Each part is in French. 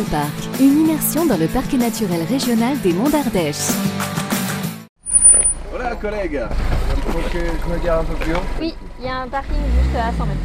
Parc, une immersion dans le parc naturel régional des Monts d'Ardèche. Voilà collègues, il faut que je me gare un peu plus haut. Oui, il y a un parking juste à 100 mètres.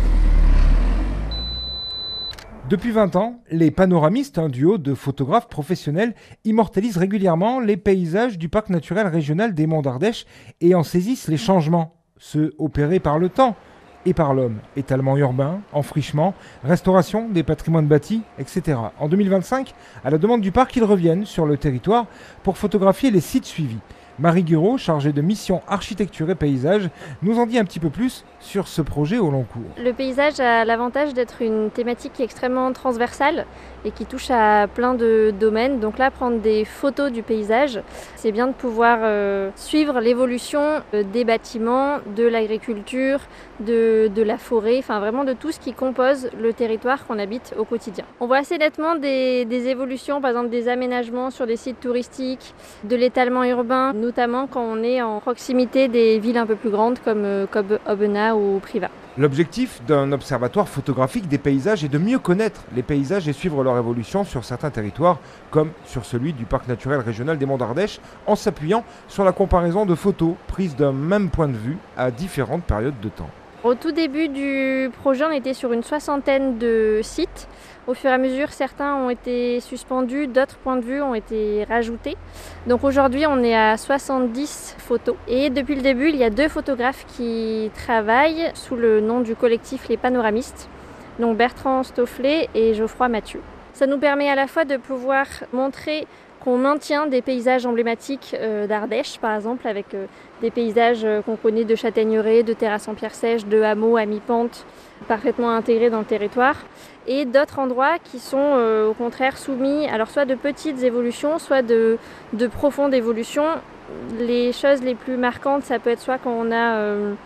Depuis 20 ans, les panoramistes, un duo de photographes professionnels, immortalisent régulièrement les paysages du parc naturel régional des Monts d'Ardèche et en saisissent les changements, ceux opérés par le temps et par l'homme. Étalement urbain, enfrichement, restauration des patrimoines bâtis, etc. En 2025, à la demande du parc, ils reviennent sur le territoire pour photographier les sites suivis. Marie Guiraud, chargée de mission architecture et paysage, nous en dit un petit peu plus sur ce projet au long cours. Le paysage a l'avantage d'être une thématique qui est extrêmement transversale et qui touche à plein de domaines. Donc là, prendre des photos du paysage, c'est bien de pouvoir suivre l'évolution des bâtiments, de l'agriculture, de la forêt, enfin vraiment de tout ce qui compose le territoire qu'on habite au quotidien. On voit assez nettement des évolutions, par exemple des aménagements sur des sites touristiques, de l'étalement urbain, notamment quand on est en proximité des villes un peu plus grandes comme Aubenas ou Privas. L'objectif d'un observatoire photographique des paysages est de mieux connaître les paysages et suivre leur évolution sur certains territoires, comme sur celui du parc naturel régional des Monts d'Ardèche, en s'appuyant sur la comparaison de photos prises d'un même point de vue à différentes périodes de temps. Au tout début du projet, on était sur une 60aine de sites. Au fur et à mesure, certains ont été suspendus, d'autres points de vue ont été rajoutés. Donc aujourd'hui, on est à 70 photos. Et depuis le début, il y a 2 photographes qui travaillent sous le nom du collectif Les Panoramistes, donc Bertrand Stofflet et Geoffroy Mathieu. Ça nous permet à la fois de pouvoir montrer qu'on maintient des paysages emblématiques d'Ardèche, par exemple, avec des paysages qu'on connaît de châtaigneraies, de terrasses en pierre sèche, de hameaux à mi-pente, parfaitement intégrés dans le territoire, et d'autres endroits qui sont au contraire soumis alors soit de petites évolutions, soit de profondes évolutions. Les choses les plus marquantes, ça peut être soit quand on a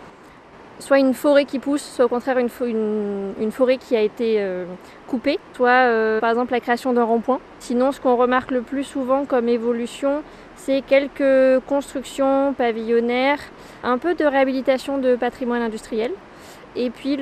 soit une forêt qui pousse, soit au contraire une forêt qui a été coupée, soit par exemple la création d'un rond-point. Sinon, ce qu'on remarque le plus souvent comme évolution, c'est quelques constructions pavillonnaires, un peu de réhabilitation de patrimoine industriel, et puis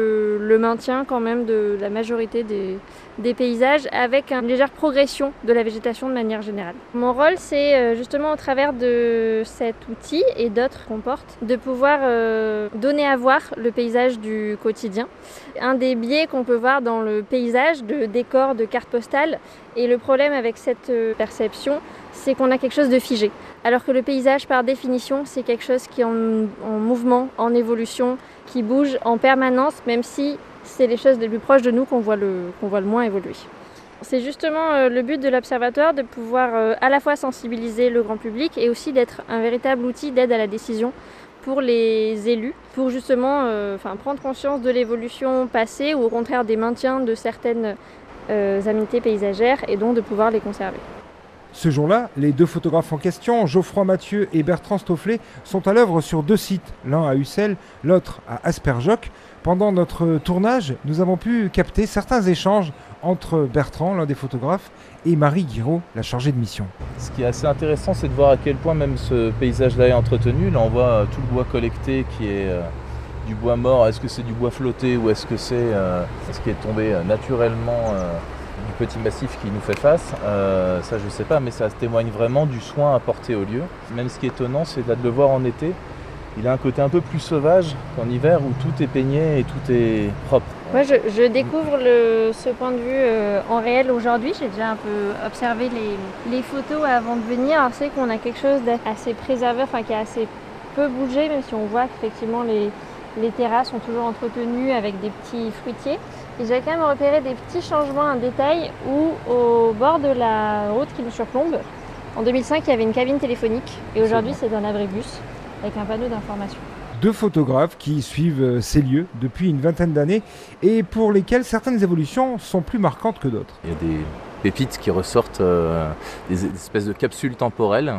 le maintien quand même de la majorité des paysages avec une légère progression de la végétation de manière générale. Mon rôle, c'est justement au travers de cet outil et d'autres qu'on porte, de pouvoir donner à voir le paysage du quotidien. Un des biais qu'on peut voir dans le paysage, de décor, de carte postale, et le problème avec cette perception, c'est qu'on a quelque chose de figé. Alors que le paysage, par définition, c'est quelque chose qui est en mouvement, en évolution, qui bouge en permanence, même si c'est les choses les plus proches de nous qu'on voit le moins évoluer. C'est justement le but de l'observatoire, de pouvoir à la fois sensibiliser le grand public et aussi d'être un véritable outil d'aide à la décision pour les élus, pour justement prendre conscience de l'évolution passée ou au contraire des maintiens de certaines aménités paysagères et donc de pouvoir les conserver. Ce jour-là, les 2 photographes en question, Geoffroy Mathieu et Bertrand Stofflet, sont à l'œuvre sur 2 sites, l'un à Ussel, l'autre à Asperjoc. Pendant notre tournage, nous avons pu capter certains échanges entre Bertrand, l'un des photographes, et Marie Guiraud, la chargée de mission. Ce qui est assez intéressant, c'est de voir à quel point même ce paysage-là est entretenu. Là, on voit tout le bois collecté qui est du bois mort. Est-ce que c'est du bois flotté ou est-ce que c'est ce qui est tombé naturellement du petit massif qui nous fait face, ça je sais pas, mais ça témoigne vraiment du soin apporté au lieu. Même ce qui est étonnant, c'est de le voir en été. Il a un côté un peu plus sauvage qu'en hiver où tout est peigné et tout est propre. Moi, je découvre ce point de vue en réel aujourd'hui. J'ai déjà un peu observé les photos avant de venir. Alors, c'est qu'on a quelque chose d'assez préservé, qui a assez peu bougé, même si on voit qu'effectivement les terrasses sont toujours entretenues avec des petits fruitiers. Et j'ai quand même repéré des petits changements, un détail où au bord de la route qui nous surplombe, en 2005, il y avait une cabine téléphonique et aujourd'hui c'est un abribus avec un panneau d'information. 2 photographes qui suivent ces lieux depuis une vingtaine d'années et pour lesquels certaines évolutions sont plus marquantes que d'autres. Il y a des pépites qui ressortent, des espèces de capsules temporelles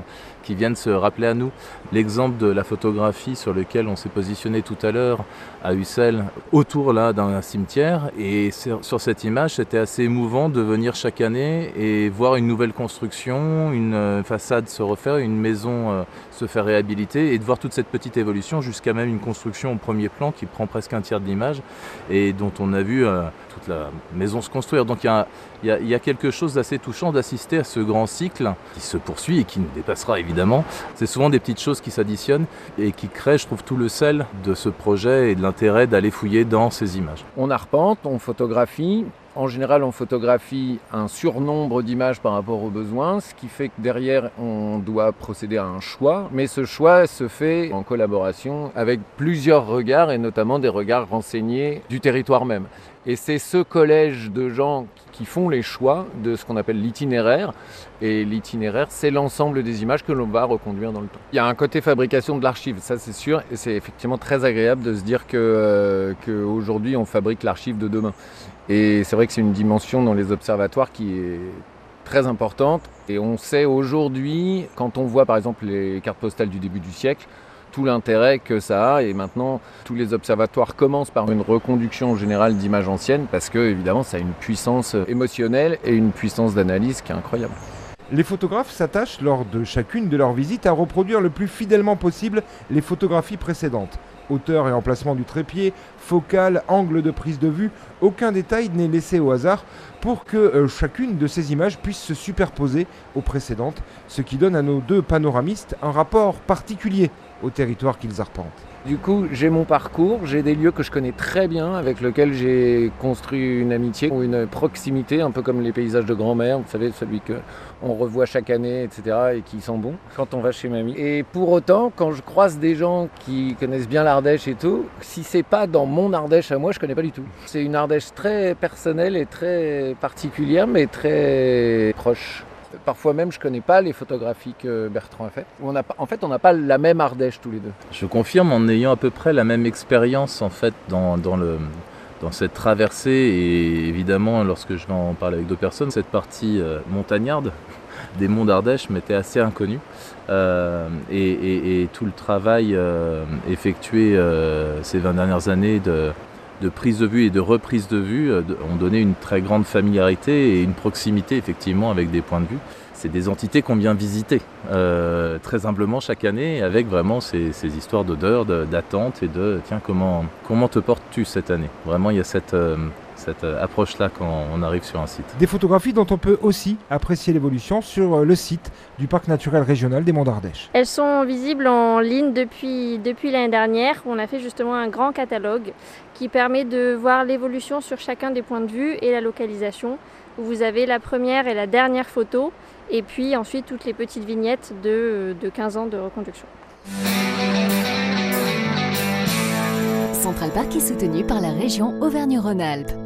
qui viennent se rappeler à nous. L'exemple de la photographie sur lequel on s'est positionné tout à l'heure à Ussel, autour là d'un cimetière, et sur cette image, c'était assez émouvant de venir chaque année et voir une nouvelle construction, une façade se refaire, une maison se faire réhabiliter, et de voir toute cette petite évolution jusqu'à même une construction au premier plan qui prend presque un tiers de l'image et dont on a vu toute la maison se construire. Donc il y a quelque chose d'assez touchant d'assister à ce grand cycle qui se poursuit et qui nous dépassera évidemment. C'est souvent des petites choses qui s'additionnent et qui créent, je trouve, tout le sel de ce projet et de l'intérêt d'aller fouiller dans ces images. On arpente, on photographie. En général, on photographie un surnombre d'images par rapport aux besoins, ce qui fait que derrière, on doit procéder à un choix. Mais ce choix se fait en collaboration avec plusieurs regards, et notamment des regards renseignés du territoire même. Et c'est ce collège de gens qui font les choix de ce qu'on appelle l'itinéraire. Et l'itinéraire, c'est l'ensemble des images que l'on va reconduire dans le temps. Il y a un côté fabrication de l'archive, ça c'est sûr. Et c'est effectivement très agréable de se dire qu'aujourd'hui, on fabrique l'archive de demain. Et c'est vrai que c'est une dimension dans les observatoires qui est très importante. Et on sait aujourd'hui, quand on voit par exemple les cartes postales du début du siècle, tout l'intérêt que ça a. Et maintenant, tous les observatoires commencent par une reconduction générale d'images anciennes parce que, évidemment, ça a une puissance émotionnelle et une puissance d'analyse qui est incroyable. Les photographes s'attachent lors de chacune de leurs visites à reproduire le plus fidèlement possible les photographies précédentes. Hauteur et emplacement du trépied, focale, angle de prise de vue, aucun détail n'est laissé au hasard pour que chacune de ces images puisse se superposer aux précédentes, ce qui donne à nos deux panoramistes un rapport particulier au territoire qu'ils arpentent. Du coup, j'ai mon parcours, j'ai des lieux que je connais très bien, avec lesquels j'ai construit une amitié ou une proximité, un peu comme les paysages de grand-mère, vous savez, celui qu'on revoit chaque année, etc., et qui sent bon quand on va chez mamie. Et pour autant, quand je croise des gens qui connaissent bien l'Ardèche et tout, si c'est pas dans mon Ardèche à moi, je connais pas du tout. C'est une Ardèche très personnelle et très particulière, mais très proche. Parfois même, je ne connais pas les photographies que Bertrand a faites. On n'a pas la même Ardèche tous les deux. Je confirme en ayant à peu près la même expérience en fait dans cette traversée, et évidemment lorsque je vais en parler avec d'autres personnes, cette partie montagnarde des monts d'Ardèche m'était assez inconnue. Et tout le travail effectué ces 20 dernières années de prise de vue et de reprise de vue ont donné une très grande familiarité et une proximité effectivement avec des points de vue. C'est des entités qu'on vient visiter très humblement chaque année, avec vraiment ces histoires d'odeur, d'attente et de tiens, comment te portes-tu cette année. Vraiment il y a cette approche-là quand on arrive sur un site. Des photographies dont on peut aussi apprécier l'évolution sur le site du Parc naturel régional des Monts d'Ardèche. Elles sont visibles en ligne depuis l'année dernière. On a fait justement un grand catalogue qui permet de voir l'évolution sur chacun des points de vue et la localisation. Vous avez la première et la dernière photo, et puis ensuite toutes les petites vignettes de 15 ans de reconduction. Central Park est soutenu par la région Auvergne-Rhône-Alpes.